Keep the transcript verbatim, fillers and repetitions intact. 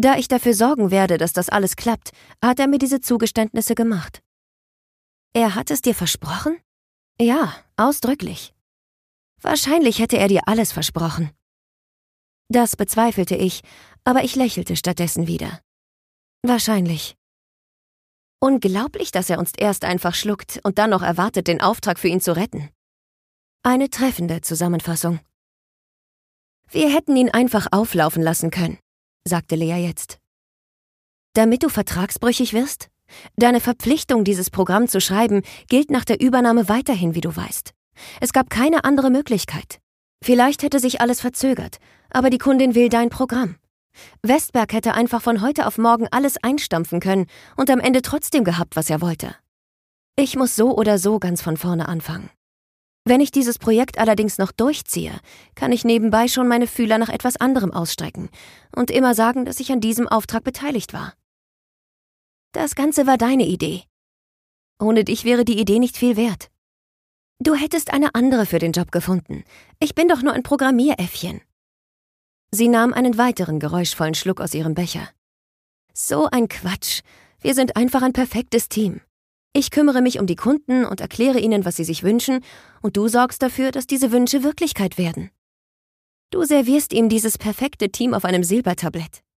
Da ich dafür sorgen werde, dass das alles klappt, hat er mir diese Zugeständnisse gemacht. Er hat es dir versprochen? Ja, ausdrücklich. Wahrscheinlich hätte er dir alles versprochen. Das bezweifelte ich, aber ich lächelte stattdessen wieder. Wahrscheinlich. Unglaublich, dass er uns erst einfach schluckt und dann noch erwartet, den Auftrag für ihn zu retten. Eine treffende Zusammenfassung. Wir hätten ihn einfach auflaufen lassen können, sagte Lea jetzt. Damit du vertragsbrüchig wirst? Deine Verpflichtung, dieses Programm zu schreiben, gilt nach der Übernahme weiterhin, wie du weißt. Es gab keine andere Möglichkeit. Vielleicht hätte sich alles verzögert, aber die Kundin will dein Programm. Westberg hätte einfach von heute auf morgen alles einstampfen können und am Ende trotzdem gehabt, was er wollte. Ich muss so oder so ganz von vorne anfangen. Wenn ich dieses Projekt allerdings noch durchziehe, kann ich nebenbei schon meine Fühler nach etwas anderem ausstrecken und immer sagen, dass ich an diesem Auftrag beteiligt war. Das Ganze war deine Idee. Ohne dich wäre die Idee nicht viel wert. Du hättest eine andere für den Job gefunden. Ich bin doch nur ein Programmieräffchen. Sie nahm einen weiteren geräuschvollen Schluck aus ihrem Becher. So ein Quatsch. Wir sind einfach ein perfektes Team. Ich kümmere mich um die Kunden und erkläre ihnen, was sie sich wünschen, und du sorgst dafür, dass diese Wünsche Wirklichkeit werden. Du servierst ihm dieses perfekte Team auf einem Silbertablett.